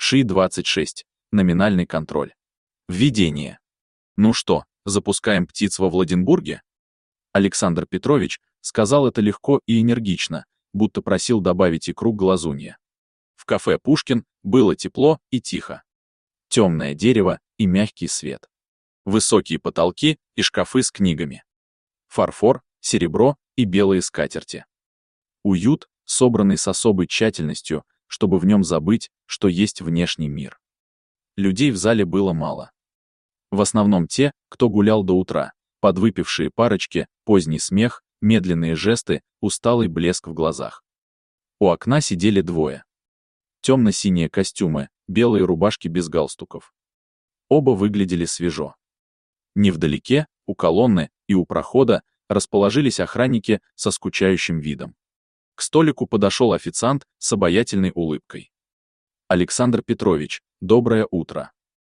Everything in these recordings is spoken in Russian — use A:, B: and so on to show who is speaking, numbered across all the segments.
A: ШИ-26. Номинальный контроль. Введение. Ну что, запускаем птиц во Владенбурге? Александр Петрович сказал это легко и энергично, будто просил добавить икру к глазунье. В кафе «Пушкин» было тепло и тихо. Темное дерево и мягкий свет. Высокие потолки и шкафы с книгами. Фарфор, серебро и белые скатерти. Уют, собранный с особой тщательностью, чтобы в нем забыть, что есть внешний мир. Людей в зале было мало. В основном те, кто гулял до утра, подвыпившие парочки, поздний смех, медленные жесты, усталый блеск в глазах. У окна сидели двое. Темно-синие костюмы, белые рубашки без галстуков. Оба выглядели свежо. Невдалеке, у колонны и у прохода, расположились охранники со скучающим видом. К столику подошел официант с обаятельной улыбкой. «Александр Петрович, доброе утро.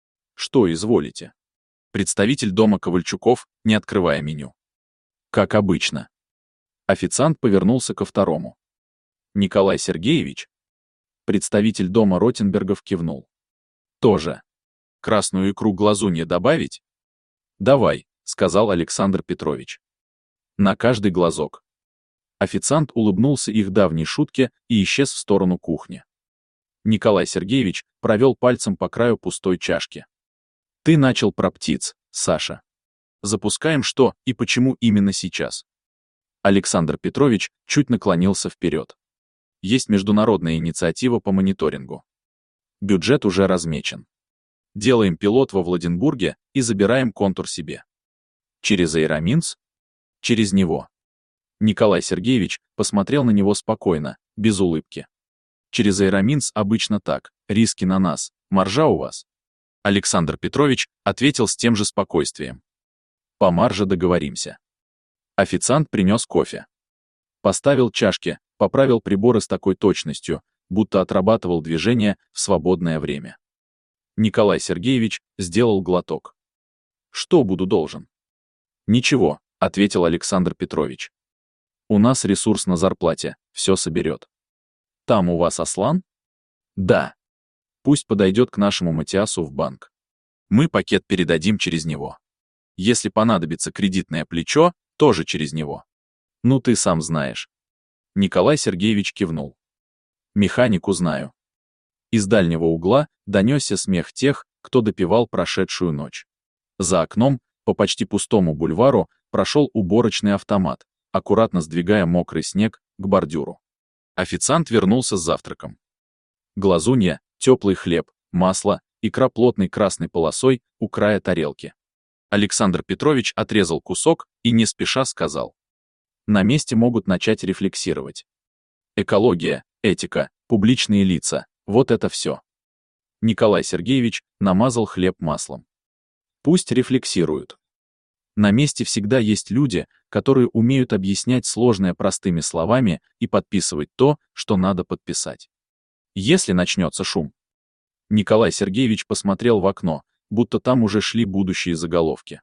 A: Что изволите?» Представитель дома Ковальчуков, не открывая меню. «Как обычно». Официант повернулся ко второму. «Николай Сергеевич?» Представитель дома Ротенбергов кивнул. «Тоже. Красную икру глазунья добавить?» «Давай», — сказал Александр Петрович. «На каждый глазок». Официант улыбнулся их давней шутке и исчез в сторону кухни. Николай Сергеевич провел пальцем по краю пустой чашки. «Ты начал про птиц, Саша. Запускаем что и почему именно сейчас?» Александр Петрович чуть наклонился вперед. Есть международная инициатива по мониторингу. Бюджет уже размечен. Делаем пилот во Владенбурге и забираем контур себе. Через Аэроминс? Через него. Николай Сергеевич посмотрел на него спокойно, без улыбки. Через Аэроминс обычно так, риски на нас, маржа у вас. Александр Петрович ответил с тем же спокойствием. По марже договоримся. Официант принес кофе. Поставил чашки, поправил приборы с такой точностью, будто отрабатывал движение в свободное время. Николай Сергеевич сделал глоток. «Что буду должен?» «Ничего», — ответил Александр Петрович. «У нас ресурс на зарплате, все соберет». «Там у вас Аслан?» «Да». «Пусть подойдет к нашему Матиасу в банк. Мы пакет передадим через него. Если понадобится кредитное плечо, тоже через него. Ну ты сам знаешь». Николай Сергеевич кивнул. «Механику знаю». Из дальнего угла донесся смех тех, кто допивал прошедшую ночь. За окном, по почти пустому бульвару, прошел уборочный автомат, аккуратно сдвигая мокрый снег к бордюру. Официант вернулся с завтраком. Глазунья, теплый хлеб, масло, икра плотной красной полосой у края тарелки. Александр Петрович отрезал кусок и не спеша сказал. На месте могут начать рефлексировать. Экология, этика, публичные лица — вот это все. Николай Сергеевич намазал хлеб маслом. Пусть рефлексируют. На месте всегда есть люди, которые умеют объяснять сложное простыми словами и подписывать то, что надо подписать. Если начнется шум. Николай Сергеевич посмотрел в окно, будто там уже шли будущие заголовки.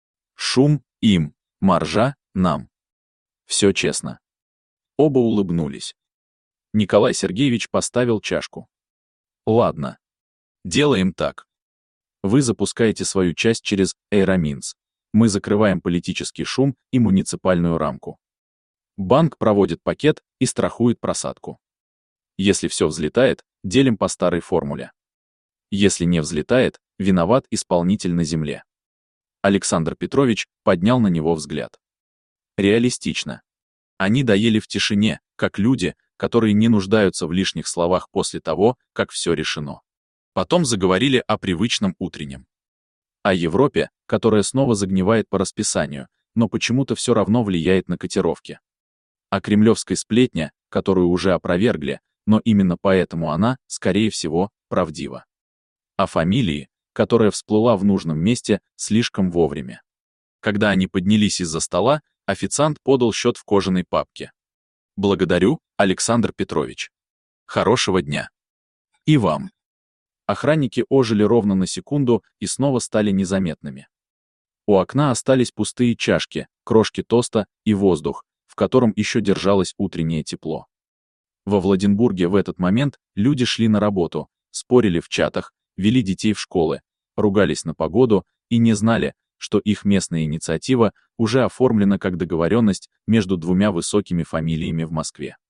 A: Шум им, маржа нам. Все честно. Оба улыбнулись. Николай Сергеевич поставил чашку. Ладно. Делаем так. Вы запускаете свою часть через Аэроминс. Мы закрываем политический шум и муниципальную рамку. Банк проводит пакет и страхует просадку. Если все взлетает, делим по старой формуле. Если не взлетает, виноват исполнитель на земле. Александр Петрович поднял на него взгляд. Реалистично. Они доели в тишине, как люди, которые не нуждаются в лишних словах после того, как все решено. Потом заговорили о привычном утреннем. О Европе, которая снова загнивает по расписанию, но почему-то все равно влияет на котировки. О кремлевской сплетне, которую уже опровергли, но именно поэтому она, скорее всего, правдива. О фамилии, которая всплыла в нужном месте слишком вовремя. Когда они поднялись из-за стола, официант подал счет в кожаной папке. «Благодарю, Александр Петрович. Хорошего дня. И вам». Охранники ожили ровно на секунду и снова стали незаметными. У окна остались пустые чашки, крошки тоста и воздух, в котором еще держалось утреннее тепло. Во Владенбурге в этот момент люди шли на работу, спорили в чатах, вели детей в школы, ругались на погоду и не знали, что их местная инициатива уже оформлена как договоренность между двумя высокими фамилиями в Москве.